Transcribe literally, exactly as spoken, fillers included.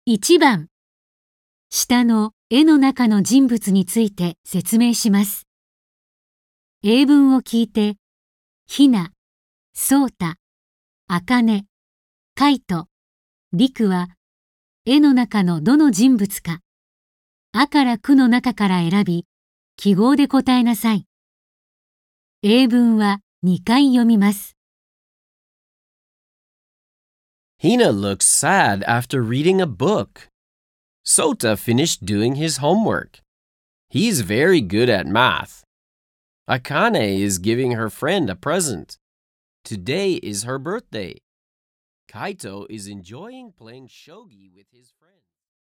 いちばん、下の絵の中の人物について説明します。英文を聞いて、ひな、そうた、あかね、かいと、りくは、絵の中のどの人物か、あからくの中から選び、記号で答えなさい。英文はにかい読みます。 Hina looks sad after reading a book. Sota finished doing his homework. He's very good at math. Akane is giving her friend a present. Today is her birthday. Kaito is enjoying playing shogi with his friend.